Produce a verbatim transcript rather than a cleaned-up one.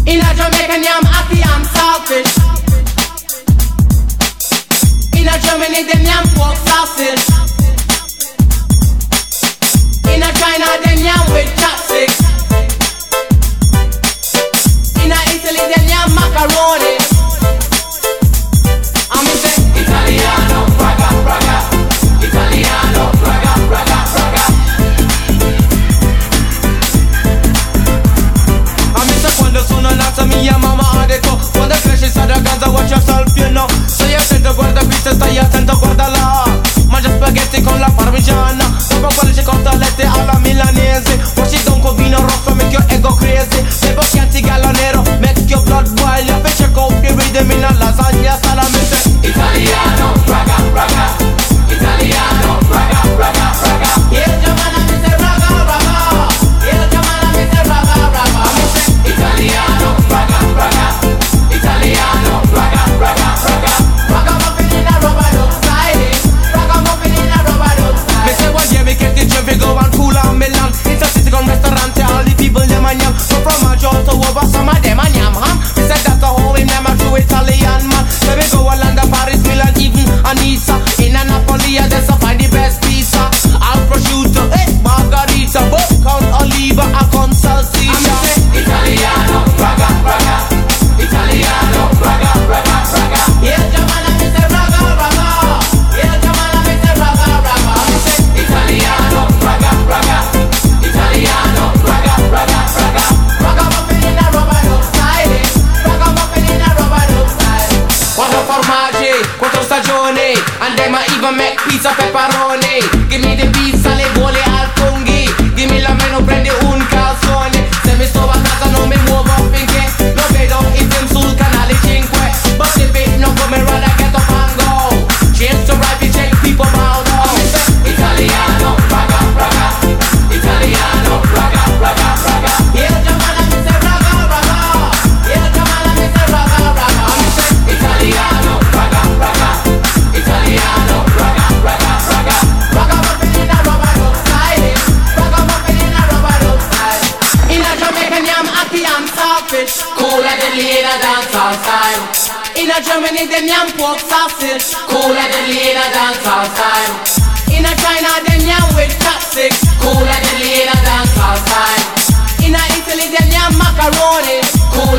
In a Jamaican yam happy, I'm saltfish. In a Germany them yam pork sausage. In a China them yam with chopsticks. In a Italy them yam macaroni. I'm say Italiano, raga, raga. Italiano, raga, raga, raga. I'm say quando sono nata mia mamma ha detto quando cresci sai ragazza watch yourself you know. Stai attento guarda pizza stai attento guarda là. Mangia spaghetti con la parmigiana. Dopo quelle c'è cotolette alla milanese. Watch don con vino rosso make your ego crazy. Bevo chianti gallo nero make your blood boil. Io fece coffee rhythm in a lasagna salamese. Italiano, raga, raga. Italiano, raga, raga, raga. Yeah, Giovanna mi say raga, raga. Yeah, Giovanna mi say raga, raga. Italiano, raga, raga. Italiano, raga, raga, raga. Raga muffin in a rubber duck style. Raga muffin in a rubber duck style. Me say one day me get the trip, we go and cool and Milan. It's a city con restaurante, all the people them a yam. So from a Joe to over, some of them a yam ham. Me say that's a whole in them a true Italian man. So we go Orlando, Paris, Milan, even Anissa. In a Napoli, there's a find the best pizza. Al prosciutto, eh, margarita, but count oliva, a con salsiccia. I'm say Italiano, raga, raga. Italiano, raga, raga, raga. Yeah, Giovanna mi say raga, raga. Yeah, Giovanna mi say raga, raga. I'm say Italiano, raga, raga. Italiano, raga, raga, raga. Raga muffin in a rubber duck style. Raga muffin in a rubber duck style. Quattro formaggi, quattro stagioni, and them a even make pizza pepperoni. Give me the pizza, le vole al funghi. Give me la meno, prendi un calzone. Se mi sto a casa non mi muovo finché lo vedo in film sul canale cinque. But if it no come around I get up and go. Change to right, we check people bow down. Italiano, raga, raga. Italiano, raga, raga, raga. Yeah, Giovanna mi say raga, raga. Yeah, Giovanna mi say raga, raga. Italiano, raga, raga. Italiano, raga, raga, raga. Raga muffin in a rubber duck style. Raga muffin in a rubber duck style. In a Jamaican yam happy, I'm saltfish. Cooler than Lena dancehall style. In a Germany them yam pork sausage. Cooler than Lena dancehall style. In a China them yam with chopsticks. Cooler than Lena dancehall style. In a Italy them yam macaroni. Cooler